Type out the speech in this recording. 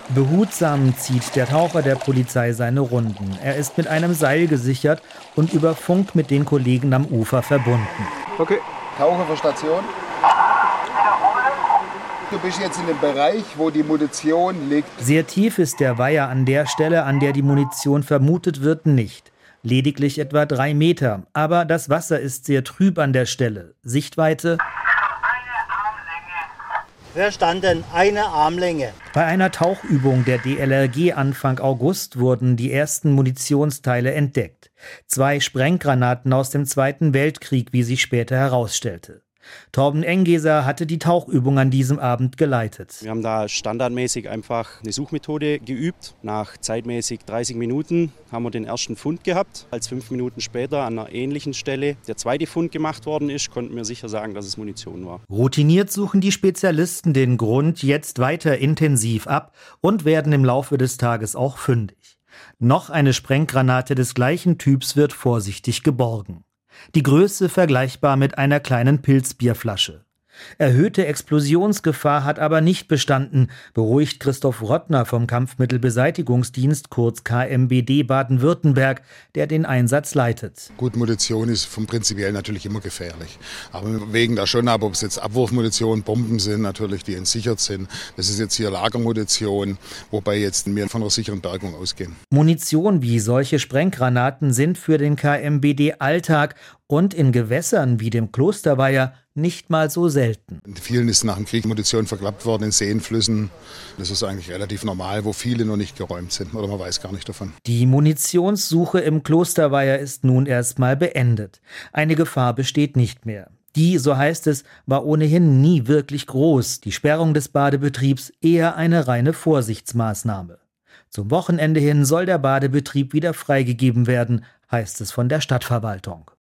Behutsam zieht der Taucher der Polizei seine Runden. Er ist mit einem Seil gesichert und über Funk mit den Kollegen am Ufer verbunden. Okay, Taucher für Station. Du bist jetzt in dem Bereich, wo die Munition liegt. Sehr tief ist der Weiher an der Stelle, an der die Munition vermutet wird, nicht. Lediglich etwa 3 Meter. Aber das Wasser ist sehr trüb an der Stelle. Sichtweite: Verstanden, eine Armlänge. Bei einer Tauchübung der DLRG Anfang August wurden die ersten Munitionsteile entdeckt. 2 Sprenggranaten aus dem Zweiten Weltkrieg, wie sich später herausstellte. Torben Engeser hatte die Tauchübung an diesem Abend geleitet. Wir haben da standardmäßig einfach eine Suchmethode geübt. Nach zeitmäßig 30 Minuten haben wir den ersten Fund gehabt. Als 5 Minuten später an einer ähnlichen Stelle der zweite Fund gemacht worden ist, konnten wir sicher sagen, dass es Munition war. Routiniert suchen die Spezialisten den Grund jetzt weiter intensiv ab und werden im Laufe des Tages auch fündig. Noch eine Sprenggranate des gleichen Typs wird vorsichtig geborgen. Die Größe vergleichbar mit einer kleinen Pilzbierflasche. Erhöhte Explosionsgefahr hat aber nicht bestanden, beruhigt Christoph Rottner vom Kampfmittelbeseitigungsdienst, kurz KMBD Baden-Württemberg, der den Einsatz leitet. Gut, Munition ist vom Prinzipiell natürlich immer gefährlich. Aber wir wägen da schon ab, ob es jetzt Abwurfmunition, Bomben sind, natürlich, die entsichert sind. Das ist jetzt hier Lagermunition, wobei jetzt wir von einer sicheren Bergung ausgehen. Munition wie solche Sprenggranaten sind für den KMBD Alltag und in Gewässern wie dem Klosterweiher nicht mal so selten. In vielen ist nach dem Krieg Munition verklappt worden in Seen, Flüssen. Das ist eigentlich relativ normal, wo viele noch nicht geräumt sind oder man weiß gar nicht davon. Die Munitionssuche im Klosterweiher ist nun erstmal beendet. Eine Gefahr besteht nicht mehr. Die, so heißt es, war ohnehin nie wirklich groß. Die Sperrung des Badebetriebs eher eine reine Vorsichtsmaßnahme. Zum Wochenende hin soll der Badebetrieb wieder freigegeben werden, heißt es von der Stadtverwaltung.